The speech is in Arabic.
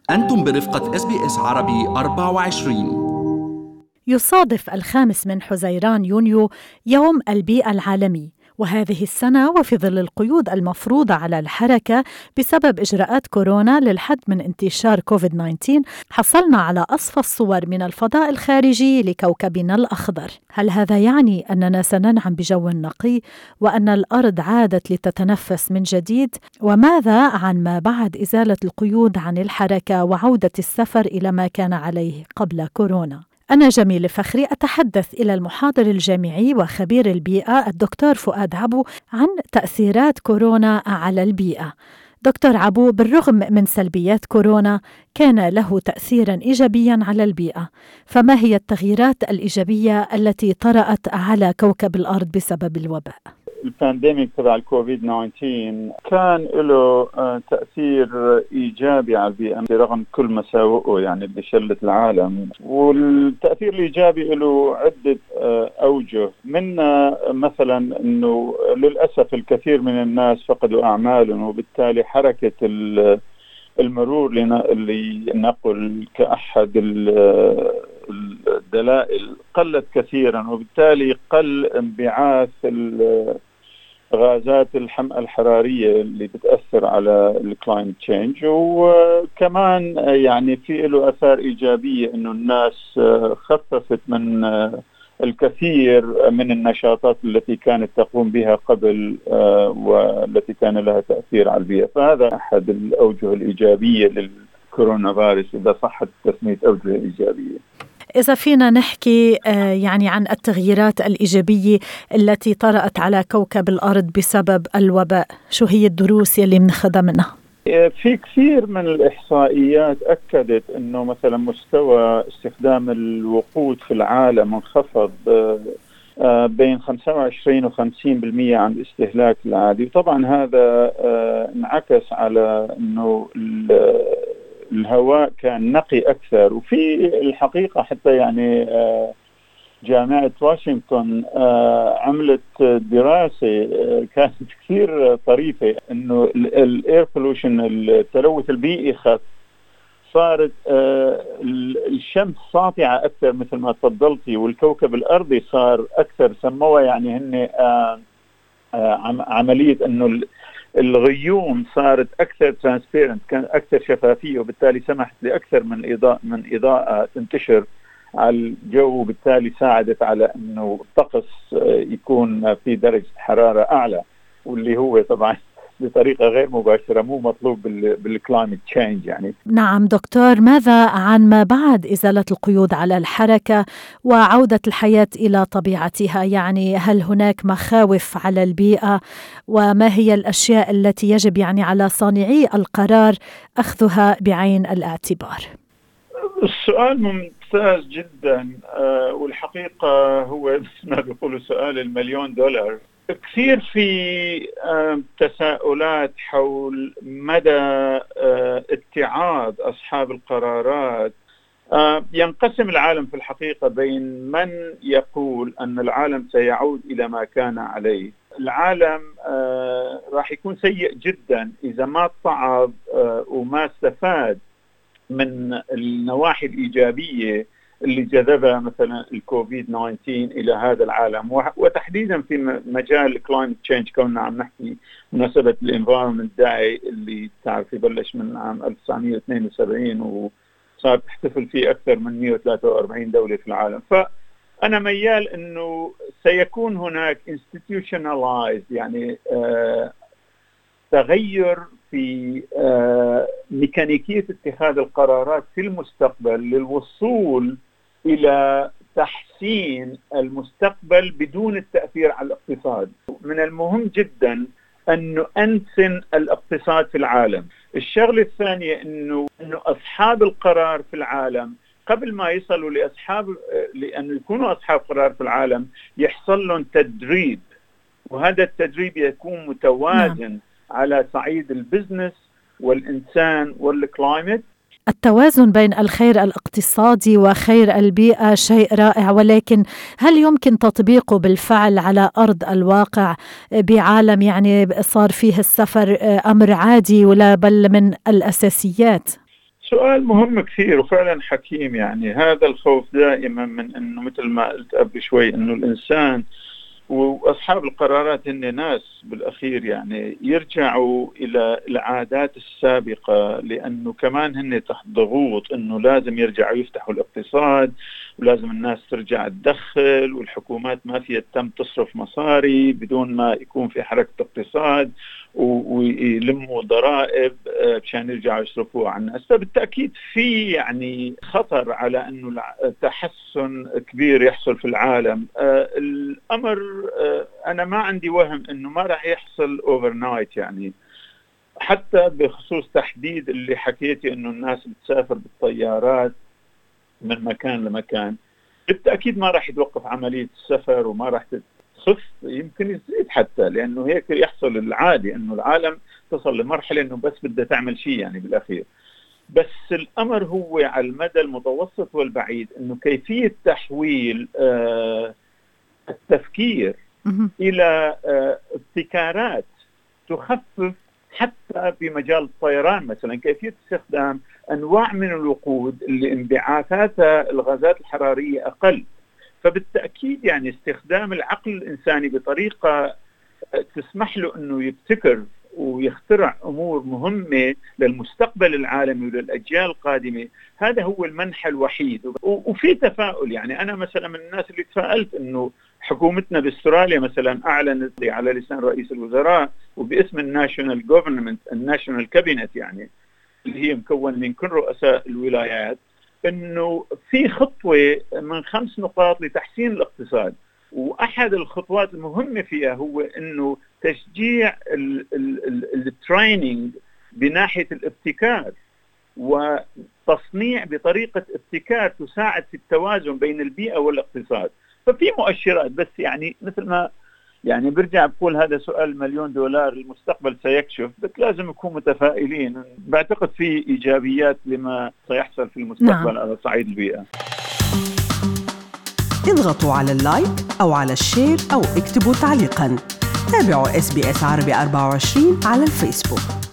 أنتم برفقة SBS عربي 24. يصادف 5 حزيران يونيو يوم البيئة العالمي، وهذه السنة وفي ظل القيود المفروضة على الحركة بسبب إجراءات كورونا للحد من انتشار كوفيد-19 حصلنا على أصفى الصور من الفضاء الخارجي لكوكبنا الأخضر. هل هذا يعني أننا سننعم بجو نقي وأن الأرض عادت لتتنفس من جديد؟ وماذا عن ما بعد إزالة القيود عن الحركة وعودة السفر إلى ما كان عليه قبل كورونا؟ أنا جميل فخري أتحدث إلى المحاضر الجامعي وخبير البيئة الدكتور فؤاد عبو عن تأثيرات كورونا على البيئة. دكتور عبو، بالرغم من سلبيات كورونا كان له تأثيرا إيجابيا على البيئة، فما هي التغييرات الإيجابية التي طرأت على كوكب الأرض بسبب الوباء؟ البانديميك تبع الكوفيد 19 كان له تأثير إيجابي على البيئة رغم كل مساوئه يعني اللي شلت العالم. والتأثير الإيجابي له عدة أوجه، منها مثلا أنه للأسف الكثير من الناس فقدوا أعمالهم، وبالتالي حركة المرور لنقل كأحد الدلائل قلت كثيرا، وبالتالي قل انبعاث غازات الحمأة الحرارية اللي بتأثر على الكلايمت تشينج. وكمان يعني في له أثار إيجابية إنه الناس خففت من الكثير من النشاطات التي كانت تقوم بها قبل والتي كان لها تأثير على البيئة. فهذا أحد الأوجه الإيجابية للكورونا فيروس، إذا صحت تسمية أوجه إيجابية. إذا فينا نحكي يعني عن التغييرات الإيجابية التي طرأت على كوكب الأرض بسبب الوباء، شو هي الدروس يلي منخدها منها؟ في كثير من الإحصائيات أكدت أنه مثلا مستوى استخدام الوقود في العالم انخفض بين 25 و 50% عن الاستهلاك العادي. وطبعا هذا انعكس على أنه الهواء كان نقي أكثر. وفي الحقيقة حتى يعني جامعة واشنطن عملت دراسة كانت كثير طريفة، إنه الاير بولوشن التلوث البيئي خف، صارت الشمس ساطعة أكثر مثل ما تفضلتي، والكوكب الأرضي صار أكثر، سموها يعني هن عملية إنه الغيوم صارت أكثر ترانسبيرنت، كان أكثر شفافية، وبالتالي سمحت لأكثر من إضاءة تنتشر على الجو، وبالتالي ساعدت على أنه الطقس يكون في درجة حرارة أعلى، واللي هو طبعا بطريقة غير مباشرة مو مطلوب بالكلايمت تشينج يعني. نعم دكتور، ماذا عن ما بعد إزالة القيود على الحركة وعودة الحياة إلى طبيعتها؟ يعني هل هناك مخاوف على البيئة، وما هي الأشياء التي يجب يعني على صانعي القرار أخذها بعين الاعتبار؟ السؤال ممتاز جدا، والحقيقة هو ما بيقولوا سؤال $1,000,000. كثير في تساؤلات حول مدى اتعاظ أصحاب القرارات. ينقسم العالم في الحقيقة بين من يقول أن العالم سيعود إلى ما كان عليه. العالم راح يكون سيء جدا إذا ما اتعظ وما استفاد من النواحي الإيجابية اللي جذبها مثلا الكوفيد 19 إلى هذا العالم، وتحديدا في مجال الكلايمت تشينج. كنا عم نحكي مناسبة الانفايرمنت داي اللي تعرف يبلش من عام 1972 وصار تحتفل فيه أكثر من 143 دولة في العالم. فأنا ميال أنه سيكون هناك institutionalized يعني تغير في ميكانيكية اتخاذ القرارات في المستقبل للوصول إلى تحسين المستقبل بدون التأثير على الاقتصاد. من المهم جدا أن نؤنسن الاقتصاد في العالم. الشغلة الثانية أنه أصحاب القرار في العالم قبل ما يصلوا لأن يكونوا أصحاب قرار في العالم يحصل لهم تدريب، وهذا التدريب يكون متوازن على صعيد البزنس والإنسان والكلايمت. التوازن بين الخير الاقتصادي وخير البيئة شيء رائع، ولكن هل يمكن تطبيقه بالفعل على أرض الواقع بعالم يعني صار فيه السفر أمر عادي ولا بل من الأساسيات؟ سؤال مهم كثير وفعلا حكيم. يعني هذا الخوف دائما من أنه مثل ما قلت قبل شوي أنه الإنسان وأصحاب القرارات هن ناس بالأخير يعني يرجعوا إلى العادات السابقة، لأنه كمان هن تحت ضغوط أنه لازم يرجعوا يفتحوا الاقتصاد ولازم الناس ترجع تدخل، والحكومات ما فيها تم تصرف مصاري بدون ما يكون في حركة اقتصاد ويلموا ضرائب مشان يرجعوا يصرفوها على الناس. فبالتأكيد في يعني خطر على أنه تحسن كبير يحصل في العالم. الأمر أنا ما عندي وهم أنه ما راح يحصل overnight، يعني حتى بخصوص تحديد اللي حكيتي أنه الناس بتسافر بالطيارات من مكان لمكان، بالتأكيد ما راح يتوقف عملية السفر وما راح تخف، يمكن يزيد حتى، لأنه هيك يحصل العادي أنه العالم تصل لمرحلة أنه بس بدها تعمل شيء يعني بالأخير. بس الأمر هو على المدى المتوسط والبعيد أنه كيفية تحويل التفكير إلى ابتكارات تخفف حتى بمجال الطيران مثلا، كيفية استخدام أنواع من الوقود اللي انبعاثاتها الغازات الحرارية أقل. فبالتأكيد يعني استخدام العقل الإنساني بطريقة تسمح له أنه يبتكر ويخترع أمور مهمة للمستقبل العالمي وللأجيال القادمة، هذا هو المنحى الوحيد. وفي تفاؤل، يعني أنا مثلا من الناس اللي تفائلت أنه حكومتنا باستراليا مثلا أعلنت على لسان رئيس الوزراء وباسم الناشونال جوفرنمنت الناشونال كابينت، يعني اللي هي مكون من كل رؤساء الولايات، أنه في خطوة من 5 نقاط لتحسين الاقتصاد. وأحد الخطوات المهمة فيها هو أنه تشجيع التريننج بناحية الابتكار وتصنيع بطريقة ابتكار تساعد في التوازن بين البيئة والاقتصاد. ففي مؤشرات، بس يعني مثل ما يعني برجع بقول هذا سؤال $1,000,000، المستقبل سيكشف، بس لازم نكون متفائلين. بعتقد في إيجابيات لما سيحصل في المستقبل على صعيد البيئة. اضغطوا على اللايك أو على الشير أو اكتبوا تعليقاً. تابعوا SBS عربي 24 على الفيسبوك.